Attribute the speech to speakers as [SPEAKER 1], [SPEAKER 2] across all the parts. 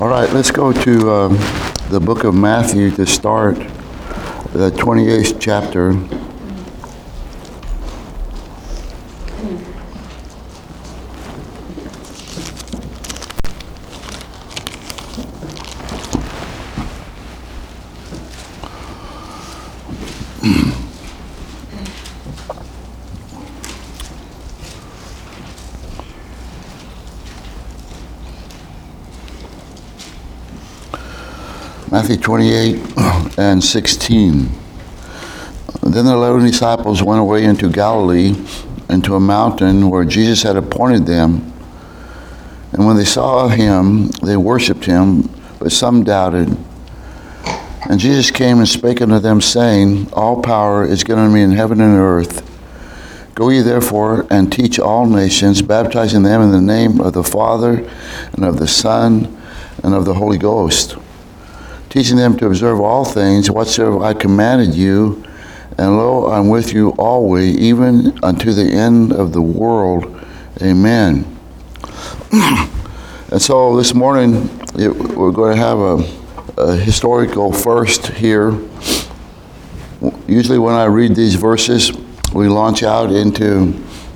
[SPEAKER 1] All right, let's go to the book of Matthew to start, the 28th chapter. Matthew 28 and 16. Then the 11 disciples went away into Galilee, into a mountain where Jesus had appointed them. And when they saw him, they worshipped him, but some doubted. And Jesus came and spake unto them, saying, All power is given unto me in heaven and earth. Go ye therefore and teach all nations, baptizing them in the name of the Father, and of the Son, and of the Holy Ghost, teaching them to observe all things whatsoever I commanded you, and lo, I'm with you always, even unto the end of the world. Amen. And so this morning, we're going to have a historical first here. Usually when I read these verses, we launch out into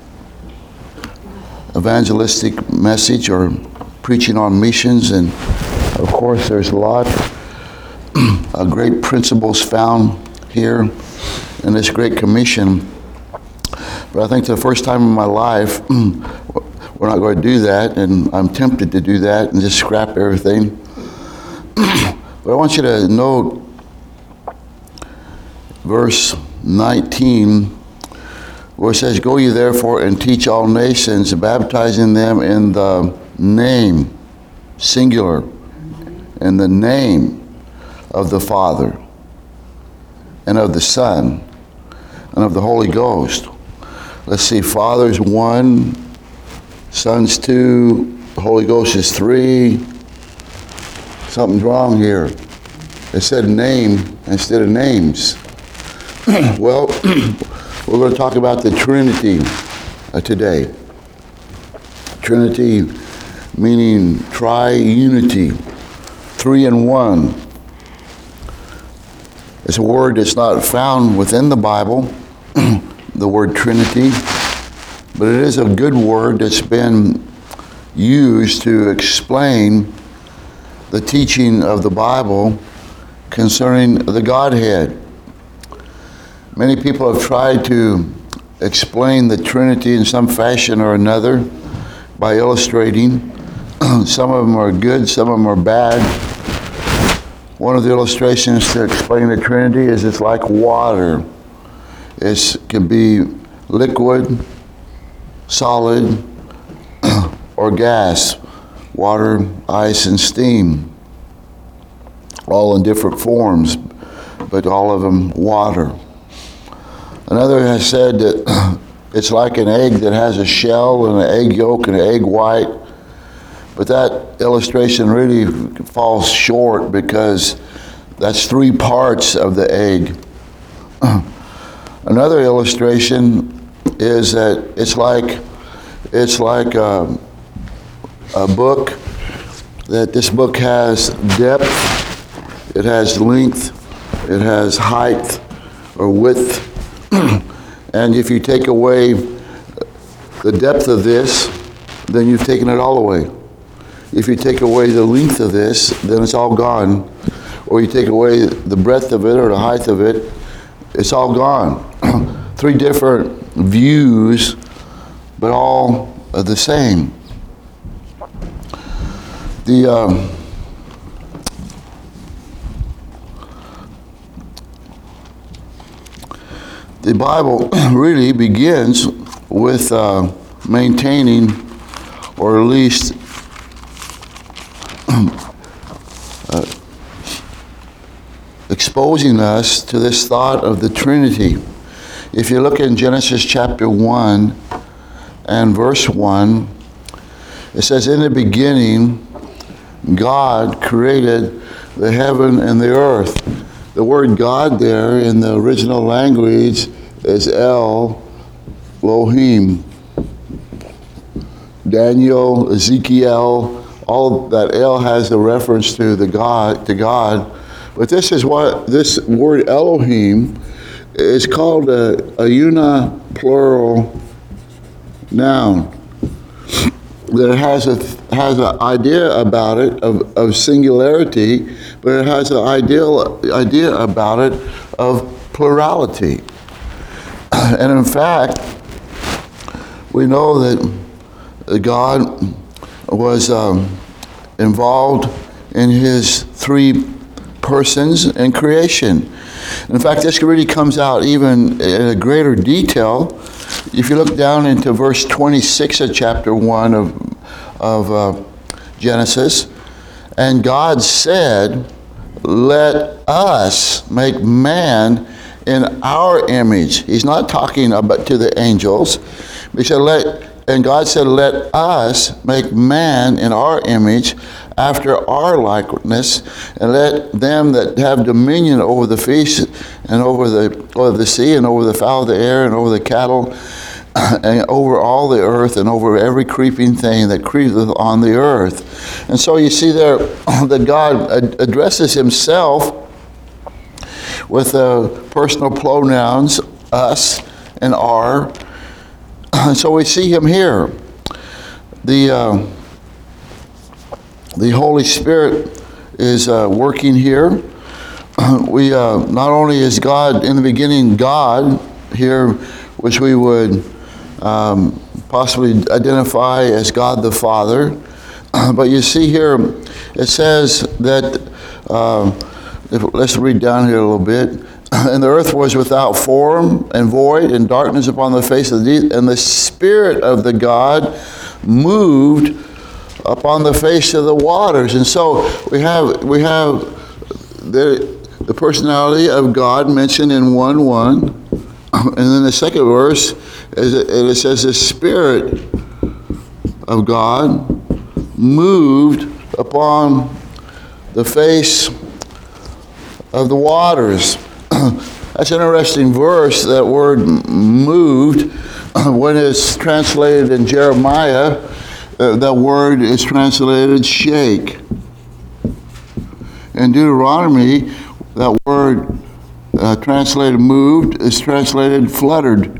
[SPEAKER 1] evangelistic message or preaching on missions, and of course there's a lot great principles found here in this Great Commission. But I think the first time in my life, we're not going to do that, and I'm tempted to do that and just scrap everything. But I want you to note verse 19, where it says, Go ye therefore and teach all nations, baptizing them in the name, singular, in the name of the Father, and of the Son, and of the Holy Ghost. Let's see, Father's 1, Son's 2, Holy Ghost is 3. Something's wrong here. It said name instead of names. Well, we're going to talk about the Trinity today. Trinity meaning triunity, 3 in 1. It's a word that's not found within the Bible, the word Trinity, but it is a good word that's been used to explain the teaching of the Bible concerning the Godhead. Many people have tried to explain the Trinity in some fashion or another by illustrating. Some of them are good, some of them are bad. One of the illustrations to explain the Trinity is it's like water. It can be liquid, solid, or gas. Water, ice, and steam. All in different forms, but all of them water. Another has said that it's like an egg that has a shell and an egg yolk and an egg white. But that illustration really falls short because that's 3 parts of the egg. Another illustration is that it's like a book, that this book has depth, it has length, it has height or width. And if you take away the depth of this, then you've taken it all away. If you take away the length of this, then it's all gone. Or you take away the breadth of it or the height of it, it's all gone. 3 different views, but all the same. The Bible really begins with maintaining, or at least exposing us to this thought of the Trinity. If you look in Genesis chapter 1 and verse 1, it says, In the beginning, God created the heaven and the earth. The word God there in the original language is Elohim. Daniel, Ezekiel, all that El has a reference to God. But this is what this word Elohim is called a uniplural noun. That it has an idea about it of singularity, but it has an idea about it of plurality. And in fact, we know that God was involved in his three persons in creation. In fact, this really comes out even in a greater detail. If you look down into verse 26 of chapter 1 of Genesis, and God said, "Let us make man in our image." He's not talking about to the angels. He said, and God said, "Let us make man in our image, after our likeness, and let them that have dominion over the fish, and over the sea, and over the fowl of the air, and over the cattle, and over all the earth, and over every creeping thing that creepeth on the earth." And so you see there that God addresses himself with personal pronouns, us and our. And so we see him here. The Holy Spirit is working here. We not only is God in the beginning God here, which we would possibly identify as God the Father, but you see here it says that let's read down here a little bit. "And the earth was without form and void, and darkness upon the face of the deep, and the Spirit of the God moved upon the face of the waters." And so we have the personality of God mentioned in 1:1, and then the second verse it says the Spirit of God moved upon the face of the waters. That's an interesting verse. That word "moved," when it's translated in Jeremiah, that word is translated "shake." In Deuteronomy, that word translated "moved" is translated "fluttered,"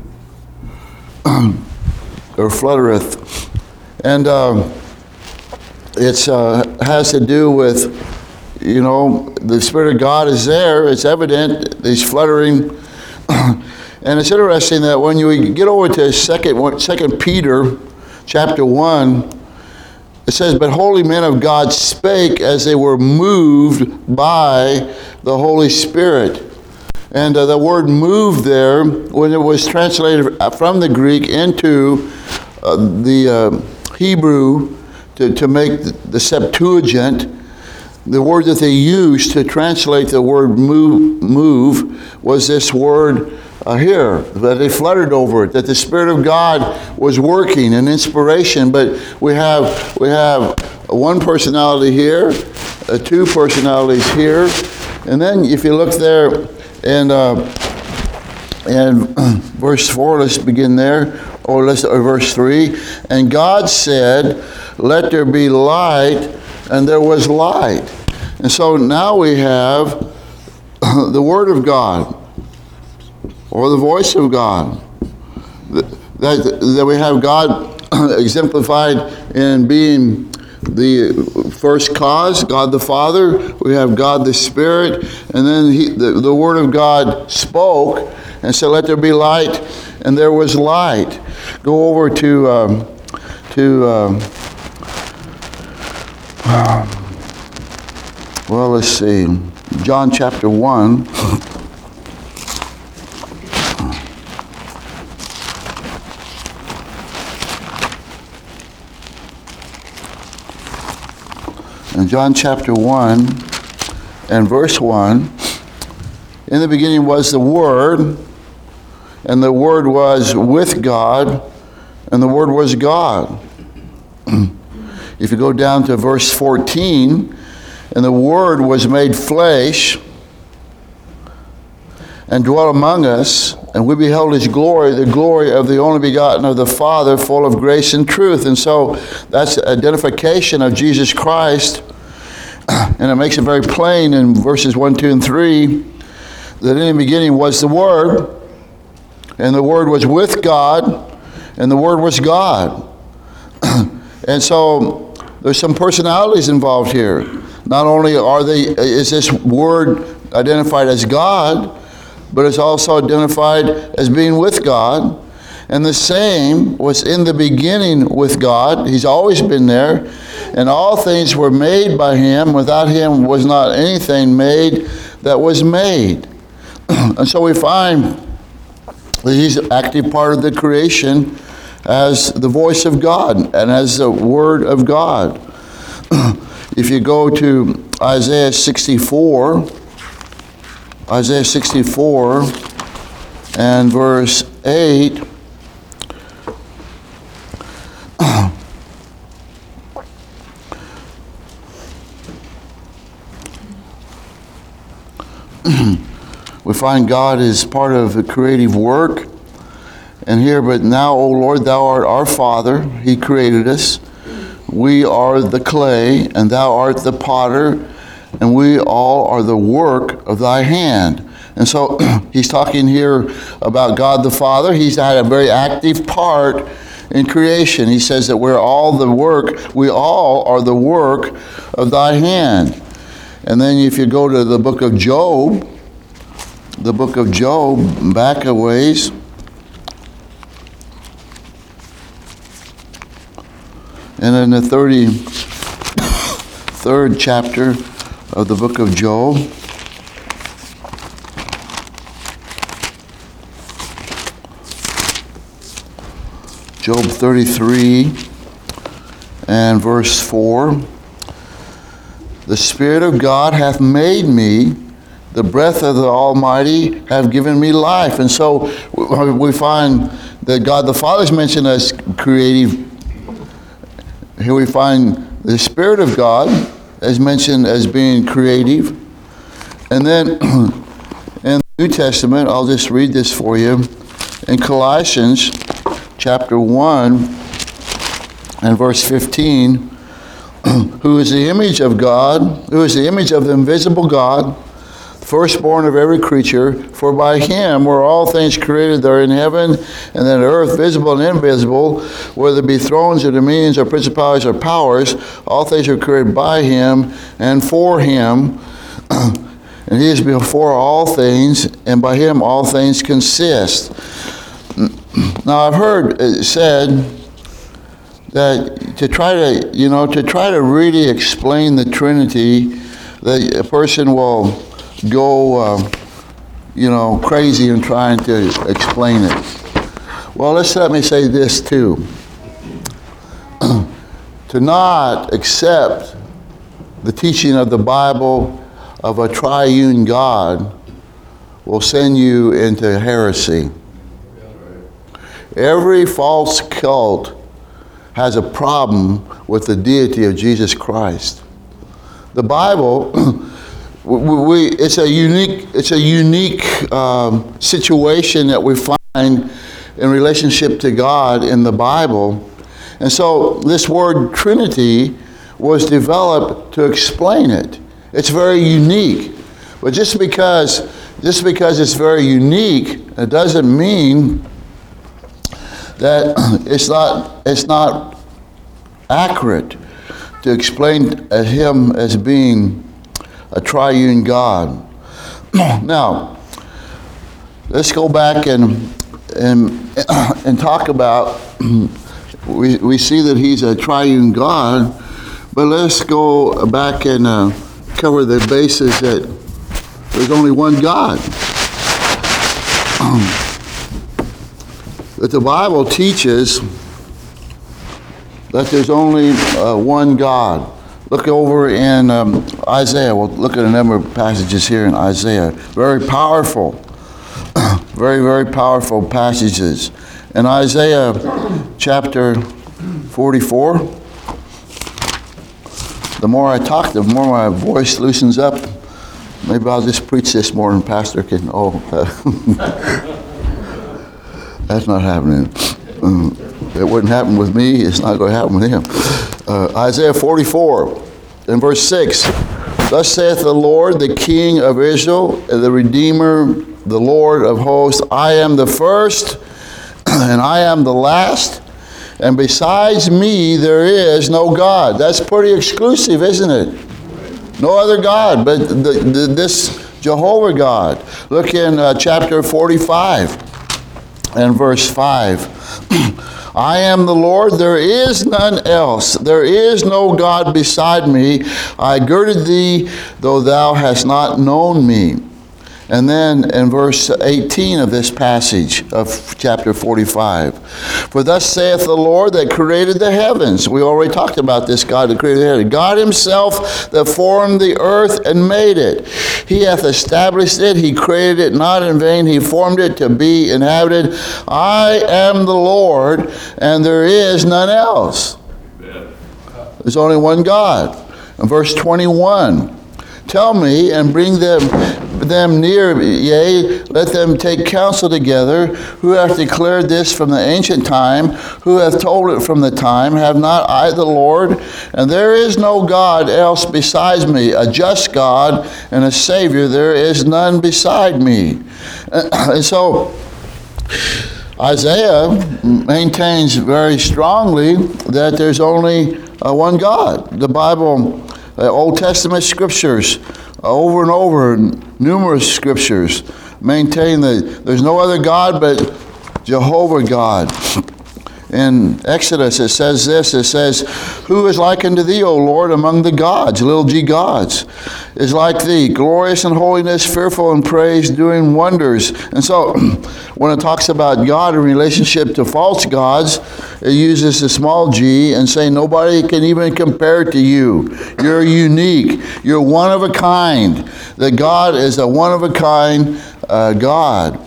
[SPEAKER 1] or "fluttereth," and it has to do with, the Spirit of God is there. It's evident. He's fluttering. And it's interesting that when you get over to 2 Peter chapter 1, it says, "But holy men of God spake as they were moved by the Holy Spirit." And the word "moved" there, when it was translated from the Greek into the Hebrew to make the Septuagint, the word that they used to translate the word move was this word here, that they fluttered over it, that the Spirit of God was working in inspiration. But we have one personality here, two personalities here, and then if you look there in verse 4, let's begin there, or verse 3, "And God said, Let there be light, and there was light." And so now we have the Word of God, or the voice of God. That we have God exemplified in being the first cause, God the Father. We have God the Spirit, and then the Word of God spoke and said, "Let there be light," and there was light. Go over to well, let's see, John chapter 1. In John chapter 1 and verse 1, "In the beginning was the Word, and the Word was with God, and the Word was God." If you go down to verse 14, "And the Word was made flesh and dwelt among us, and we beheld his glory, the glory of the only begotten of the Father, full of grace and truth. And so that's identification of Jesus Christ. And it makes it very plain in verses 1, 2, and 3 that in the beginning was the Word, and the Word was with God, and the Word was God. And so there's some personalities involved here. Not only is this Word identified as God, but it's also identified as being with God. And the same was in the beginning with God. He's always been there. And all things were made by him. Without him was not anything made that was made. And so we find that he's an active part of the creation as the voice of God and as the Word of God. If you go to Isaiah 64 and verse 8, we find God is part of the creative work. And here, but now, O Lord, thou art our Father. He created us. We are the clay, and thou art the potter, and we all are the work of thy hand. And so he's talking here about God the Father. He's had a very active part in creation. He says that we all are the work of thy hand. And then if you go to the book of Job, back a ways, and in the 33rd chapter of the book of Job, Job 33 and verse 4, the Spirit of God hath made me, the breath of the Almighty have given me life. And so we find that God the Father is mentioned as creative. Here we find the Spirit of God as mentioned as being creative. And then in the New Testament, I'll just read this for you. In Colossians chapter 1 and verse 15, who is the image of God, who is the image of the invisible God, firstborn of every creature, for by him were all things created that are in heaven and in earth, visible and invisible, whether it be thrones or dominions or principalities or powers, all things are created by him and for him. And he is before all things, and by him all things consist. Now I've heard it said that to try to really explain the Trinity, that a person will go, crazy in trying to explain it. Well, let me say this too. To not accept the teaching of the Bible of a triune God will send you into heresy. Every false cult has a problem with the deity of Jesus Christ. The Bible, it's a unique situation that we find in relationship to God in the Bible. And so this word Trinity was developed to explain it. It's very unique. But just because it's very unique, it doesn't mean that it's not accurate to explain him as being a triune God. Now, let's go back and talk about. We see that he's a triune God, but let's go back and cover the basis that there's only one God. That the Bible teaches that there's only one God. Look over in Isaiah. We'll look at a number of passages here in Isaiah. Very powerful, very, very powerful passages. In Isaiah chapter 44, the more I talk, the more my voice loosens up. Maybe I'll just preach this more and Pastor can, that's not happening. It wouldn't happen with me. It's not going to happen with him. Isaiah 44 and verse 6. Thus saith the Lord, the King of Israel, the Redeemer, the Lord of hosts, I am the first and I am the last, and besides me there is no God. That's pretty exclusive, isn't it? No other God but this Jehovah God. Look in chapter 45 and verse 5. I am the Lord, there is none else. There is no God beside me. I girded thee, though thou hast not known me. And then in verse 18 of this passage of chapter 45, for thus saith the Lord that created the heavens. We already talked about this God that created the heavens. God himself that formed the earth and made it. He hath established it. He created it not in vain. He formed it to be inhabited. I am the Lord, and there is none else. There's only one God. In verse 21, tell me and bring them near, yea, let them take counsel together, who hath declared this from the ancient time, who hath told it from the time, have not I the Lord? And there is no God else besides me, a just God and a Savior, there is none beside me. And so Isaiah maintains very strongly that there's only one God. The Bible, Old Testament scriptures, over and over, numerous scriptures maintain that there's no other God but Jehovah God. In Exodus it says this, it says, who is like unto thee, O Lord, among the gods, little g gods, is like thee, glorious in holiness, fearful in praise, doing wonders. And so when it talks about God in relationship to false gods, it uses the small g and say nobody can even compare to you. You're unique. You're one of a kind. That God is a one of a kind God.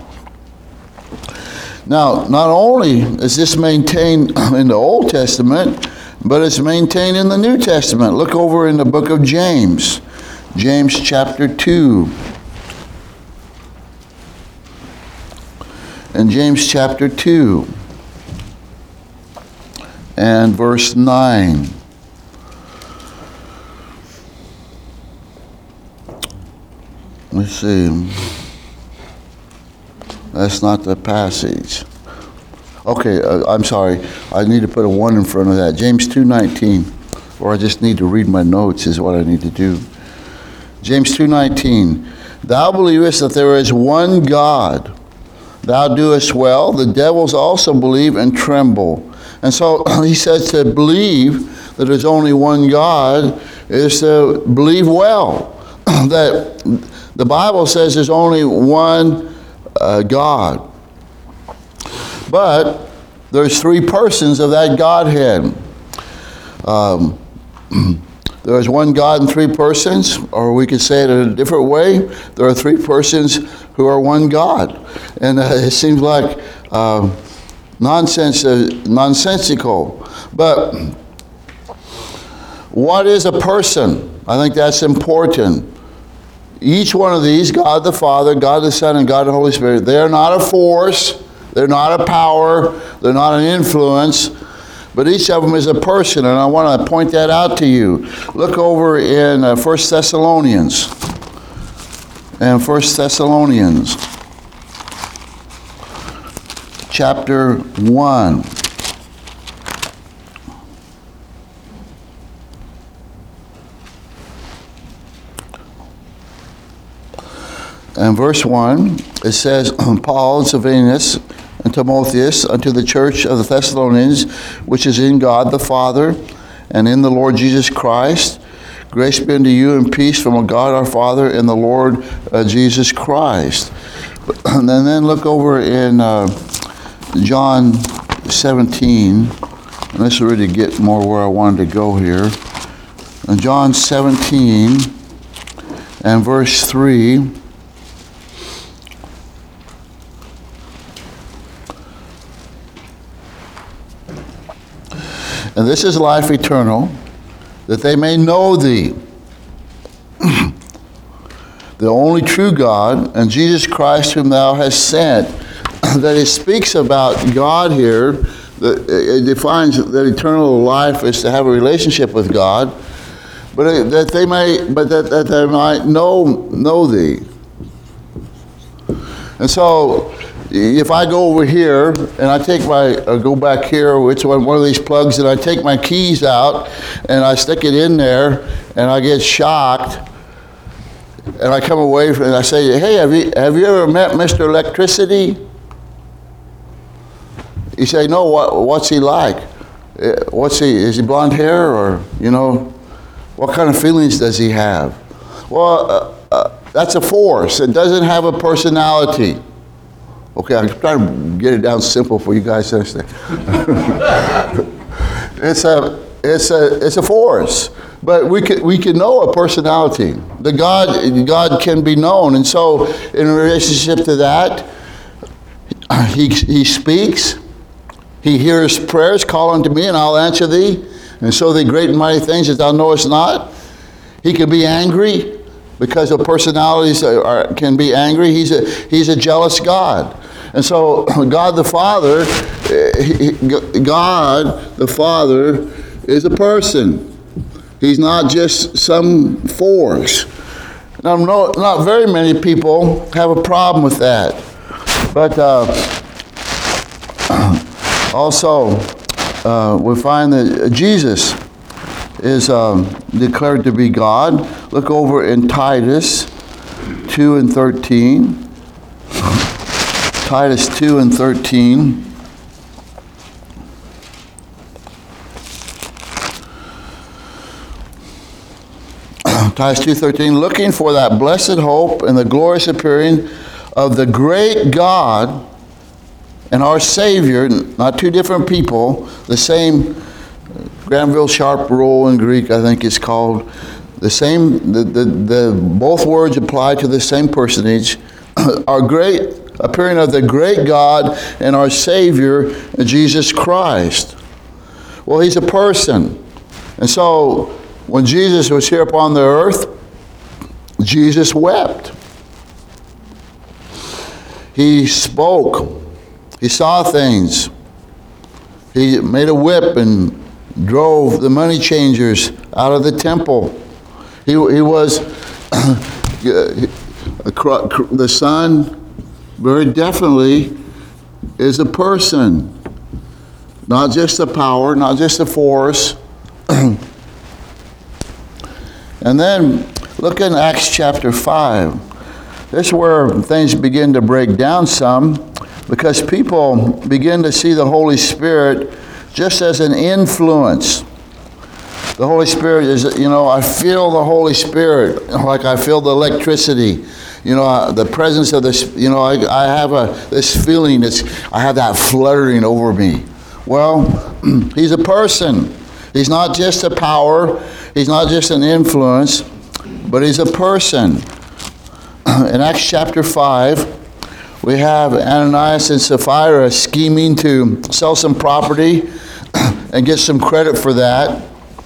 [SPEAKER 1] Now, not only is this maintained in the Old Testament, but it's maintained in the New Testament. Look over in the book of James. James chapter 2. In James chapter 2 and verse 9. Let's see. That's not the passage. Okay, I'm sorry. I need to put a 1 in front of that. James 2:19. Or I just need to read my notes is what I need to do. James 2:19. Thou believest that there is one God. Thou doest well. The devils also believe and tremble. And so he says to believe that there's only one God is to believe well. That the Bible says there's only one God. But there's three persons of that Godhead. There is one God and three persons, or we could say it in a different way. There are three persons who are one God. And it seems like nonsensical. But what is a person? I think that's important. Each one of these, God the Father, God the Son, and God the Holy Spirit, they're not a force, they're not a power, they're not an influence, but each of them is a person, and I want to point that out to you. Look over in 1 Thessalonians. And 1 Thessalonians, chapter 1. And verse 1, it says, Paul and Silvanus and Timotheus unto the church of the Thessalonians, which is in God the Father and in the Lord Jesus Christ, grace be unto you and peace from God our Father and the Lord Jesus Christ. And then look over in John 17, and this will really get more where I wanted to go here. In John 17 and verse 3, and this is life eternal, that they may know thee, the only true God, and Jesus Christ whom thou hast sent. That it speaks about God here. It defines that eternal life is to have a relationship with God, that they might know thee. And so, if I go over here and I go back here, which one of these plugs, and I take my keys out and I stick it in there, and I get shocked, and I come away and I say, hey, have you ever met Mr. Electricity? You say, no, what's he like? Is he blonde hair, or, what kind of feelings does he have? Well, that's a force. It doesn't have a personality. Okay, I'm trying to get it down simple for you guys to understand. It's a force, but we can know a personality. The God can be known, and so in relationship to that, He speaks. He hears prayers, call unto me, and I'll answer thee, and show thee great and mighty things that thou knowest not. He can be angry, because of personalities can be angry. He's a jealous God. And so God the Father is a person. He's not just some force. Now, not very many people have a problem with that. But also, we find that Jesus is declared to be God. Look over in Titus 2 and 13. Titus 2 and 13. Titus 2:13, looking for that blessed hope and the glorious appearing of the great God and our Savior, not two different people, the same Granville Sharp rule in Greek, I think it's called. The same, the both words apply to the same personage. Our great appearing of the great God and our Savior, Jesus Christ. Well, He's a person. And so, when Jesus was here upon the earth, Jesus wept. He spoke. He saw things. He made a whip and drove the money changers out of the temple. He was the Son. Very definitely is a person, not just a power, not just a force. And then look in Acts chapter 5. This is where things begin to break down some, because people begin to see the Holy Spirit just as an influence. The Holy Spirit is, I feel the Holy Spirit like I feel the electricity. The presence of this, I have this feeling, I have that fluttering over me. Well, He's a person. He's not just a power. He's not just an influence, but He's a person. In Acts chapter 5, we have Ananias and Sapphira scheming to sell some property and get some credit for that.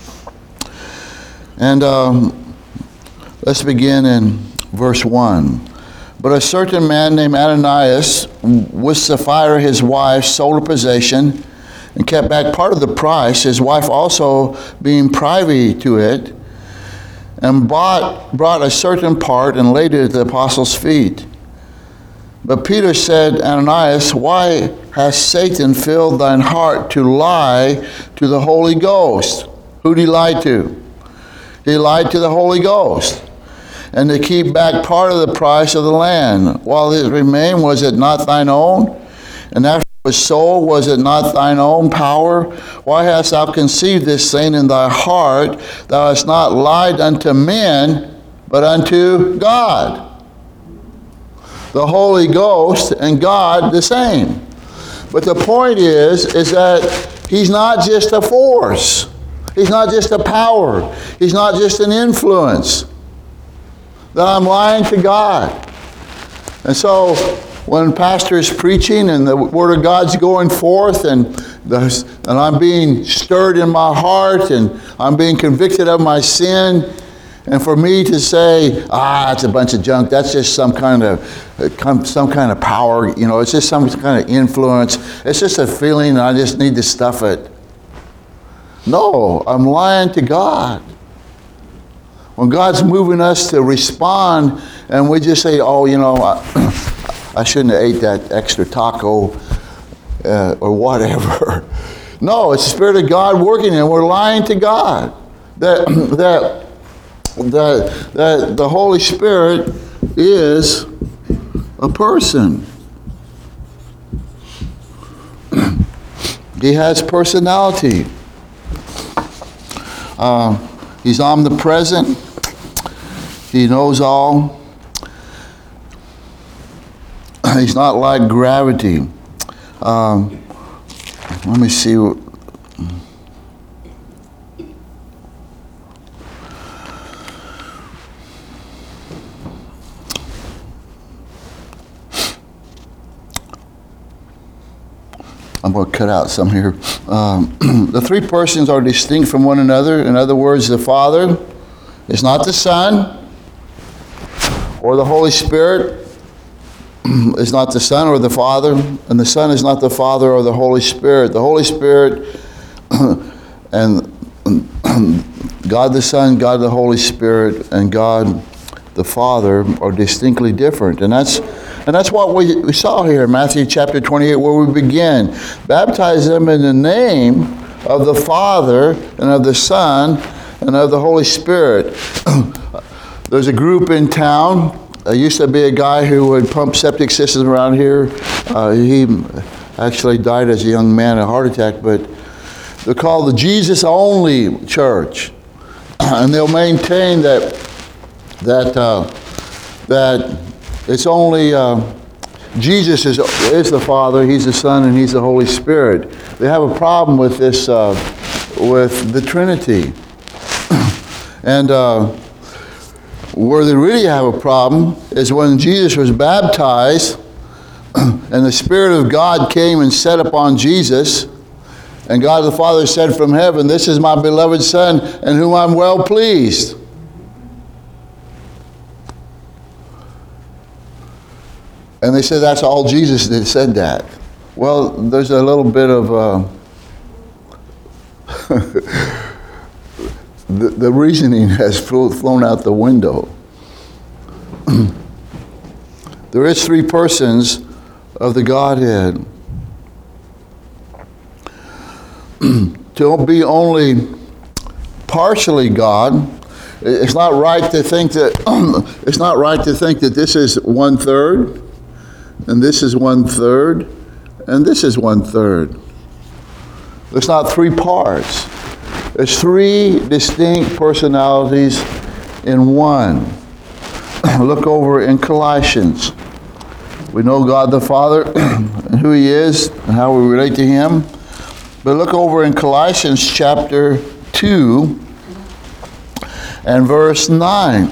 [SPEAKER 1] And let's begin in verse 1. But a certain man named Ananias, with Sapphira his wife, sold a possession and kept back part of the price, his wife also being privy to it, and brought a certain part and laid it at the apostles' feet. But Peter said, Ananias, why has Satan filled thine heart to lie to the Holy Ghost? Who did he lie to? He lied to the Holy Ghost. And to keep back part of the price of the land. While it remained, was it not thine own? And after it was sold, was it not thine own power? Why hast thou conceived this thing in thy heart? Thou hast not lied unto men, but unto God. The Holy Ghost and God the same. But the point is that He's not just a force. He's not just a power. He's not just an influence. That I'm lying to God. And so when pastor is preaching and the Word of God's going forth and I'm being stirred in my heart and I'm being convicted of my sin And for me to say, it's a bunch of junk, that's just some kind of power, it's just some kind of influence. It's just a feeling and I just need to stuff it. No, I'm lying to God. When God's moving us to respond and we just say, I shouldn't have ate that extra taco or whatever. No, it's the Spirit of God working and we're lying to God. That the Holy Spirit is a person. He has personality. He's omnipresent. He knows all. He's not like gravity. Let me see. I'm going to cut out some here. The three persons are distinct from one another. In other words, the Father is not the Son, or the Holy Spirit is not the Son or the Father, and the Son is not the Father or the Holy Spirit. The Holy Spirit and God the Son, God the Holy Spirit, and God the Father are distinctly different. And that's what we saw here in Matthew chapter 28, where we begin. Baptize them in the name of the Father and of the Son and of the Holy Spirit. There's a group in town. There used to be a guy who would pump septic systems around here. He actually died as a young man of a heart attack, but they're called the Jesus Only Church. And they'll maintain that it's only Jesus is the Father, He's the Son, and He's the Holy Spirit. They have a problem with this, with the Trinity. And where they really have a problem is when Jesus was baptized and the Spirit of God came and sat upon Jesus, and God the Father said from heaven, "This is my beloved Son in whom I'm well pleased." And they said that's all Jesus that said that. Well, there's a little bit of the reasoning has flown out the window. There is three persons of the Godhead. To be only partially God, it's not right to think that this is 1/3, and this is 1/3, and this is 1/3. There's not three parts. There's three distinct personalities in one. Look over in Colossians. We know God the Father and who He is and how we relate to Him. But look over in Colossians chapter 2 and verse 9.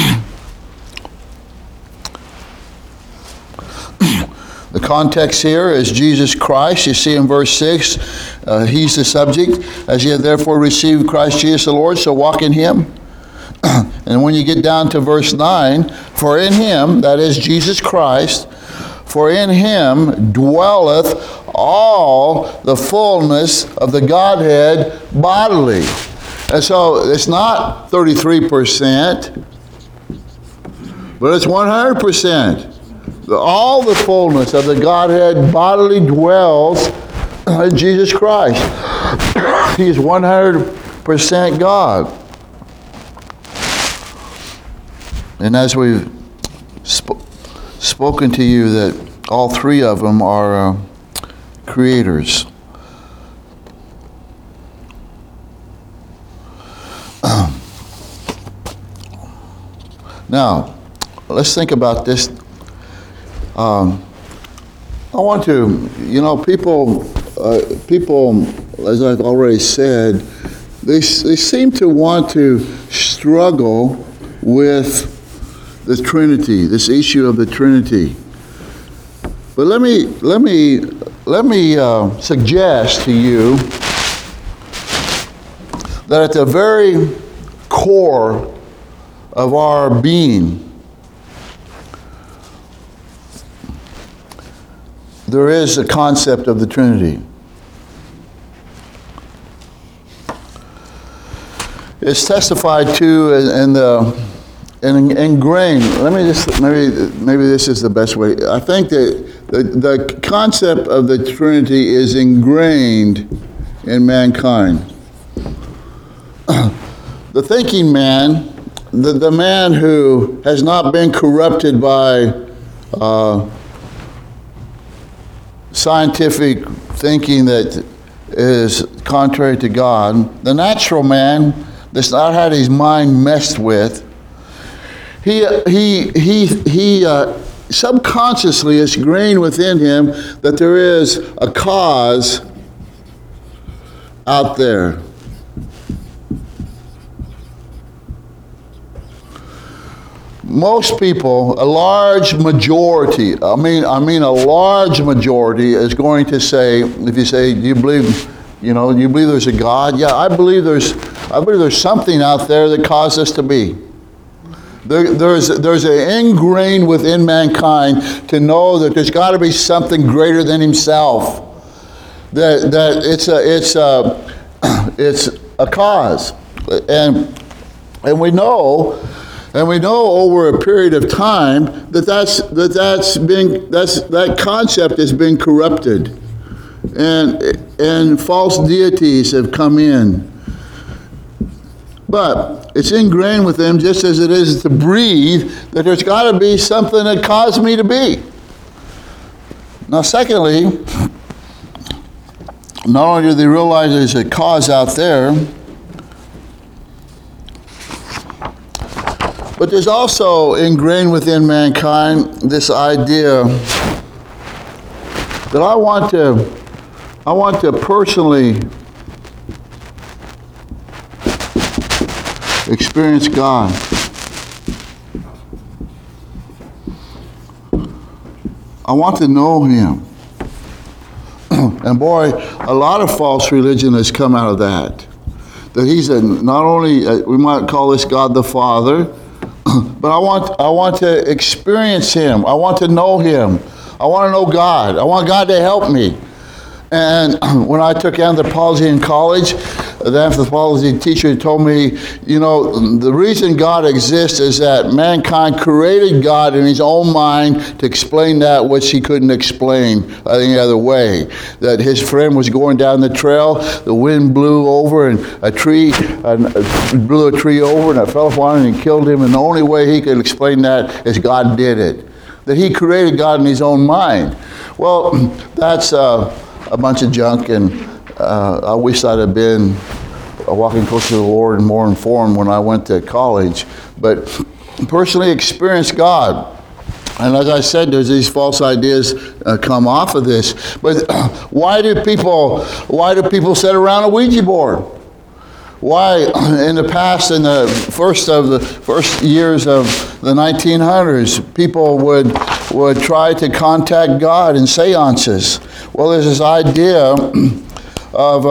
[SPEAKER 1] The context here is Jesus Christ. You see in verse 6, He's the subject. As ye have therefore received Christ Jesus the Lord, so walk in Him. And when you get down to verse 9, for in Him, that is Jesus Christ, for in Him dwelleth all the fullness of the Godhead bodily. And so it's not 33%, but it's 100%. All the fullness of the Godhead bodily dwells in Jesus Christ. He is 100% God. And as we've spoken to you, that all three of them are creators. Now, let's think about this. I want to, people, as I've already said, they seem to want to struggle with the Trinity, this issue of the Trinity. But let me suggest to you that at the very core of our being, there is a concept of the Trinity. It's testified to and ingrained. Maybe this is the best way. I think that the concept of the Trinity is ingrained in mankind. The thinking man, the man who has not been corrupted by scientific thinking that is contrary to God, the natural man that's not had his mind messed with, he subconsciously is ingrained within him that there is a cause out there. Most people, a large majority, I mean a large majority is going to say, if you say, do you believe there's a God? Yeah, I believe there's something out there that caused us to be. There's an ingrained within mankind to know that there's got to be something greater than himself. That it's a cause, and we know over a period of time that concept has been corrupted, and false deities have come in. But it's ingrained with them, just as it is to breathe, that there's got to be something that caused me to be. Now, secondly, not only do they realize there's a cause out there, but there's also ingrained within mankind this idea that I want to personally experience God. I want to know Him. And boy, a lot of false religion has come out of that. That He's not only, we might call this God the Father, but I want to experience Him. I want to know Him. I want to know God. I want God to help me. And when I took anthropology in college, the anthropology teacher told me, the reason God exists is that mankind created God in his own mind to explain that which he couldn't explain any other way. That his friend was going down the trail, the wind blew over and blew a tree over, and it fell upon him and killed him, and the only way he could explain that is God did it. That he created God in his own mind. Well, that's a bunch of junk, and I wish I'd have been walking closer to the Lord and more informed when I went to college, but personally experienced God. And as I said, there's these false ideas come off of this. But why do people sit around a Ouija board? Why, in the past, in the first years of the 1900s, people would try to contact God in seances? Well, there's this idea of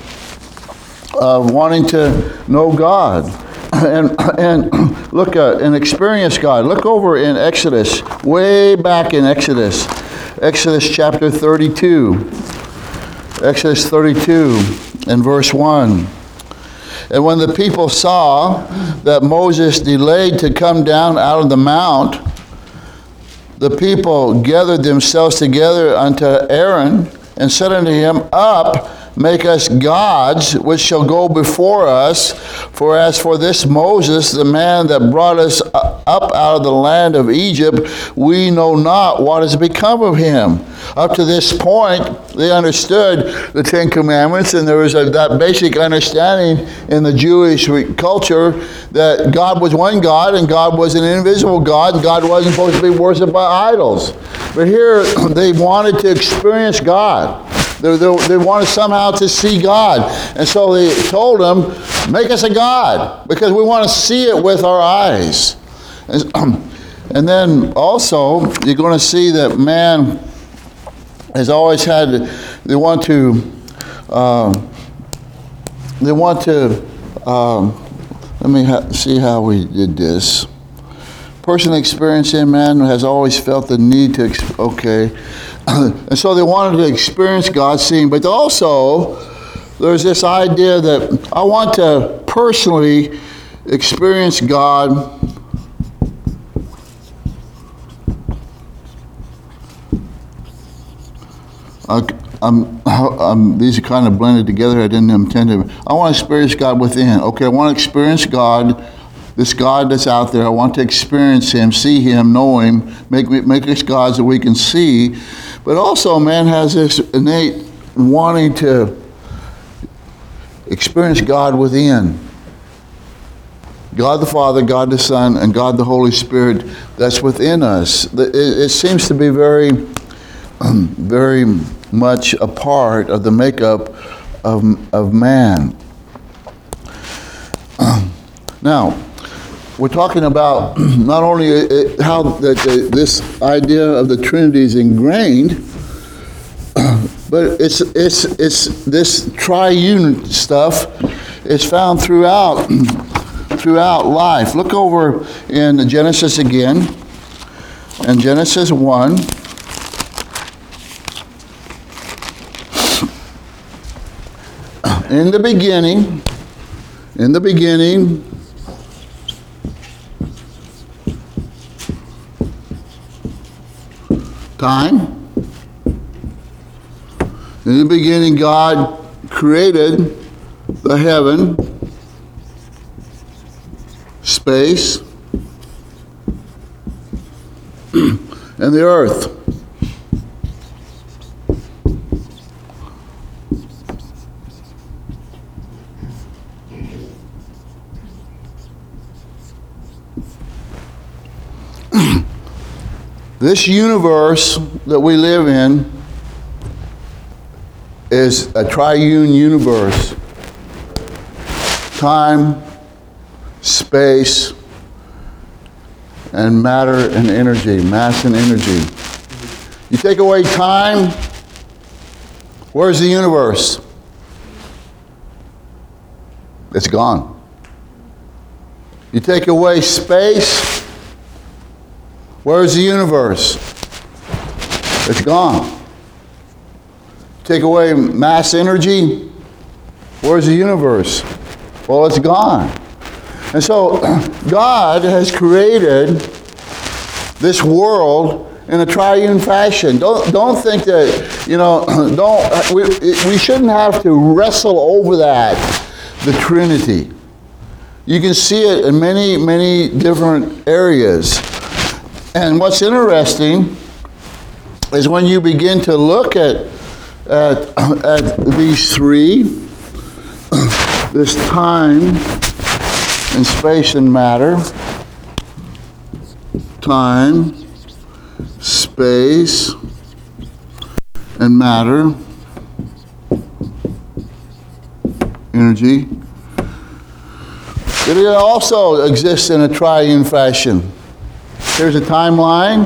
[SPEAKER 1] wanting to know God and look at and experience God. Look over in Exodus, way back in Exodus chapter 32. Exodus 32 and verse 1. And when the people saw that Moses delayed to come down out of the mount, the people gathered themselves together unto Aaron and said unto him, Up, make us gods, which shall go before us. For as for this Moses, the man that brought us up out of the land of Egypt, we know not what has become of him. Up to this point, they understood the Ten Commandments, and there was that basic understanding in the Jewish culture that God was one God, and God was an invisible God, and God wasn't supposed to be worshipped by idols. But here, they wanted to experience God. They wanted somehow to see God. And so they told him, make us a God, because we want to see it with our eyes. And then also, you're going to see that man has always had, they want to Let me see how we did this. Person experiencing man has always felt the need to, okay. And so they wanted to experience God, seeing, but also there's this idea that I want to personally experience God these are kind of blended together. I didn't intend to. I want to experience God within. Okay, I want to experience God, this God that's out there. I want to experience Him, see Him, know Him, make us gods that we can see. But also, man has this innate wanting to experience God within. God the Father, God the Son, and God the Holy Spirit that's within us. It seems to be very, very much a part of the makeup of man. Now, we're talking about not only how this idea of the Trinity is ingrained, but it's this triune stuff is found throughout life. Look over in Genesis again, in Genesis 1. In the beginning, time. In the beginning, God created the heaven, space, and the earth. This universe that we live in is a triune universe. Time, space, and matter and energy, mass and energy. You take away time, where's the universe? It's gone. You take away space, where's the universe? It's gone. Take away mass energy, where's the universe? Well, it's gone. And so God has created this world in a triune fashion. Don't think that, we shouldn't have to wrestle over that, the Trinity. You can see it in many, many different areas. And what's interesting is when you begin to look at these three, this time and space and matter, time, space, and matter, energy, it also exists in a triune fashion. Here's a timeline.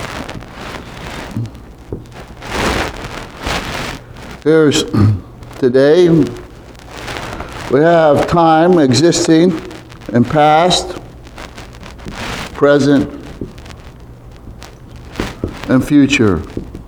[SPEAKER 1] Here's today. We have time existing in past, present, and future.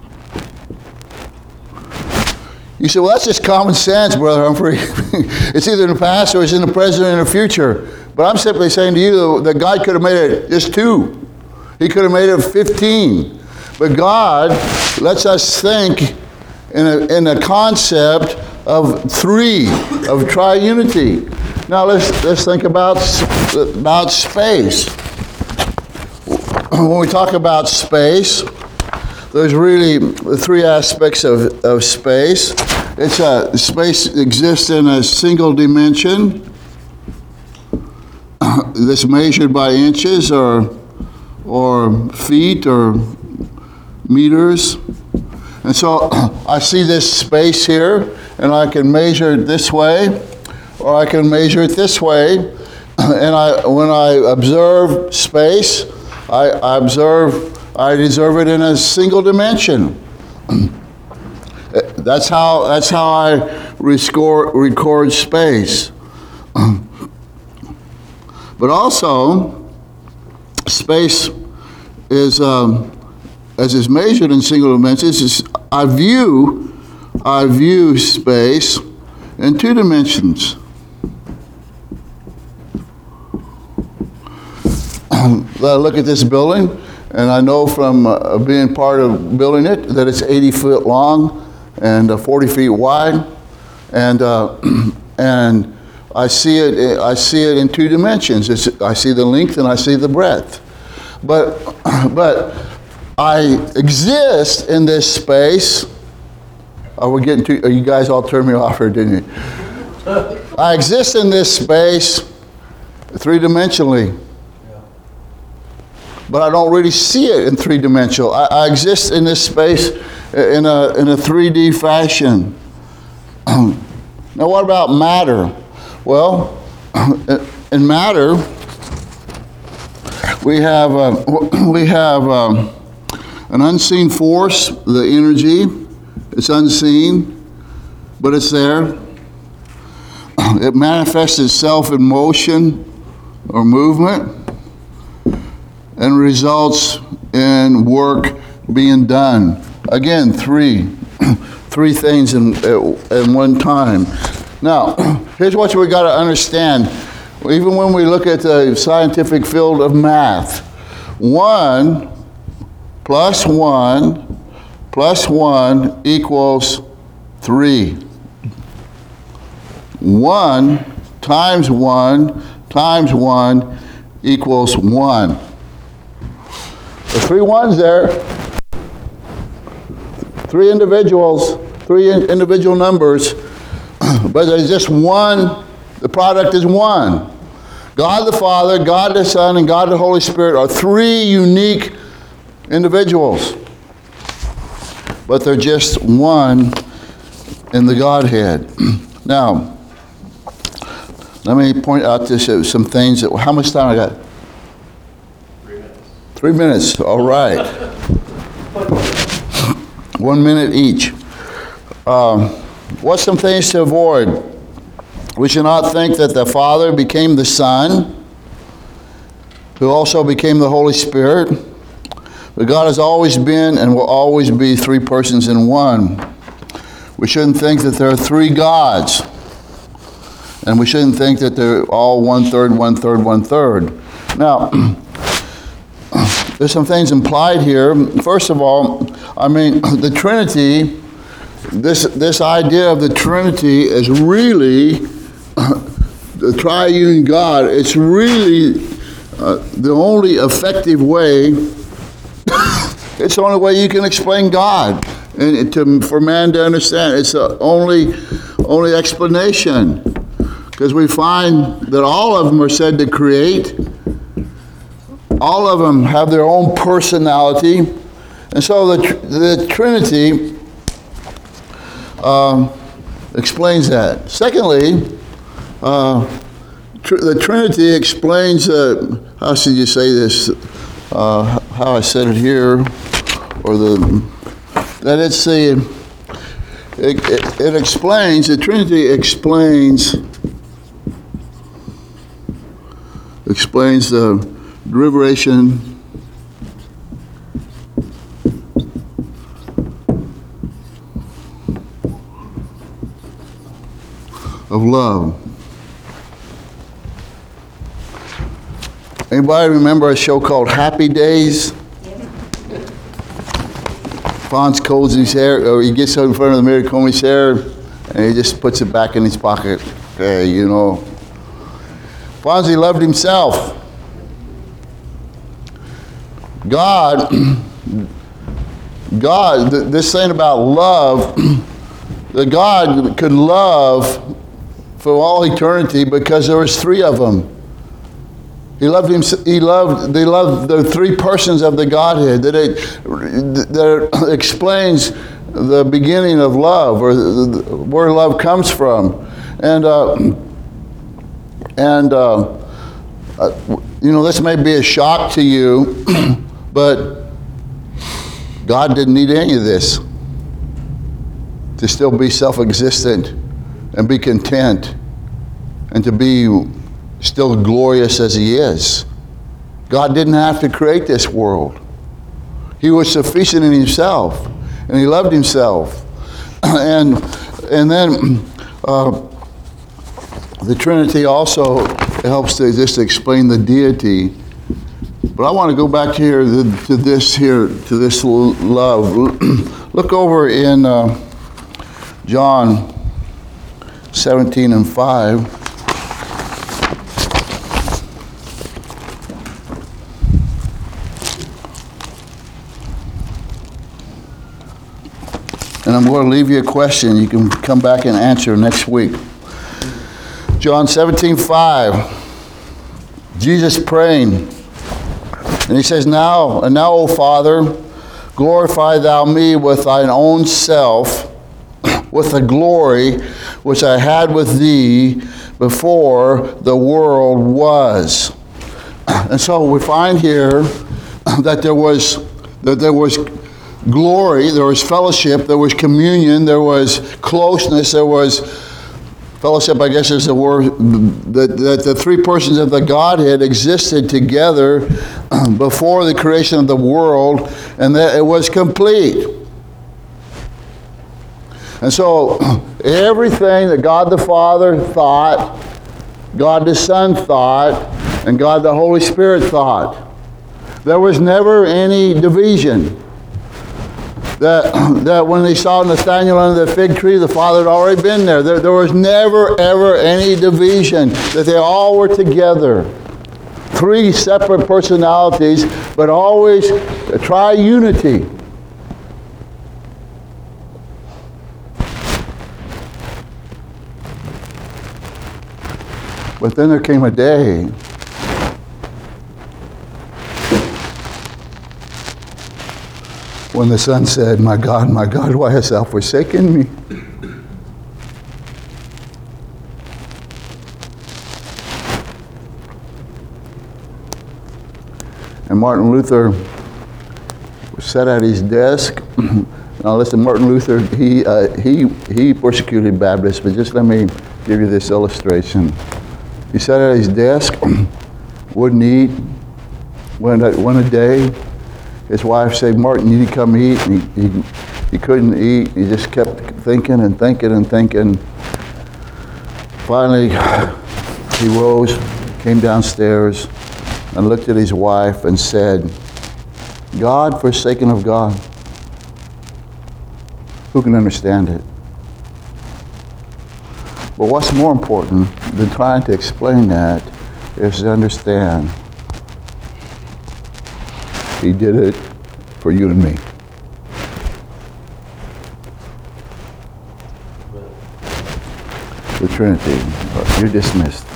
[SPEAKER 1] You say, well, that's just common sense, Brother Humphrey. It's either in the past or it's in the present and the future. But I'm simply saying to you that God could have made it just 2. He could have made it 15. But God lets us think in a concept of 3, of triunity. Now let's think about space. When we talk about space, there's really 3 aspects of space. Space exists in a single dimension that's measured by inches or feet or meters. And so I see this space here, and I can measure it this way, or I can measure it this way. And when I observe space, I observe it in a single dimension. That's how I record space. But also, space is, as is measured in single dimensions, I view space in 2 dimensions. I look at this building, and I know from being part of building it that it's 80 feet long and 40 feet wide, and I see it in 2 dimensions. I see the length and I see the breadth, but I exist in this space. Are you guys all turned me off here, didn't you? I exist in this space 3-dimensionally. But I don't really see it in 3-dimensional. I exist in this space in a 3D fashion. Now, what about matter? Well, in matter, we have an unseen force, the energy. It's unseen, but it's there. It manifests itself in motion or movement, and results in work being done. Again, three things in one time. Now, here's what we got to understand. Even when we look at the scientific field of math, 1 plus 1 plus 1 equals 3. 1 times 1 times 1 equals 1. The 3 ones there, 3 individuals, 3 individual numbers, but there's just one, the product is 1. God the Father, God the Son, and God the Holy Spirit are 3 unique individuals, but they're just one in the Godhead. Now, let me point out some things. How much time I got? 3 minutes, all right. 1 minute each. What's some things to avoid? We should not think that the Father became the Son, who also became the Holy Spirit. But God has always been and will always be 3 persons in one. We shouldn't think that there are 3 gods. And we shouldn't think that they're all 1/3, 1/3, 1/3. Now, there's some things implied here. First of all, I mean, the Trinity, this idea of the Trinity is really the triune God. It's really the only effective way. It's the only way you can explain God, and for man to understand. It's the only explanation, because we find that all of them are said to create. All of them have their own personality. And so the Trinity explains that. Secondly, the Trinity explains, how should you say this, how I said it here, or that it's it explains, the Trinity explains the derivative of love. Anybody remember a show called Happy Days? Fonz combs his hair, or he gets in front of the mirror, combs his hair, and he just puts it back in his pocket. Okay, you know. Fonzie loved himself. God, this thing about love, that God could love for all eternity because there was 3 of them. They loved the 3 persons of the Godhead. That explains the beginning of love, or where love comes from. And this may be a shock to you, but God didn't need any of this to still be self-existent and be content and to be still glorious as he is. God didn't have to create this world. He was sufficient in himself, and he loved himself. And then the Trinity also helps to just explain the deity. But I want to go back here to this love. Look over in John 17 and 5. And I'm going to leave you a question. You can come back and answer next week. John 17:5. Jesus praying. And he says, Now, O Father, glorify thou me with thine own self, with the glory which I had with thee before the world was. And so we find here that there was glory, there was fellowship, there was communion, there was closeness, there was fellowship, I guess is the word, that the three persons of the Godhead existed together before the creation of the world, and that it was complete. And so everything that God the Father thought, God the Son thought, and God the Holy Spirit thought, there was never any division. That when they saw Nathanael under the fig tree, the Father had already been there. There was never, ever any division. That they all were together. Three separate personalities, but always a triunity. But then there came a day when the Son said, my God, why hast thou forsaken me? And Martin Luther sat at his desk. Now listen, Martin Luther, he persecuted Baptists, but just let me give you this illustration. He sat at his desk, wouldn't eat, went a day. His wife said, Martin, you need to come eat. And he couldn't eat. He just kept thinking and thinking and thinking. Finally, he rose, came downstairs, and looked at his wife and said, God forsaken of God. Who can understand it? But what's more important than trying to explain that is to understand He did it for you and me. The Trinity. You're dismissed.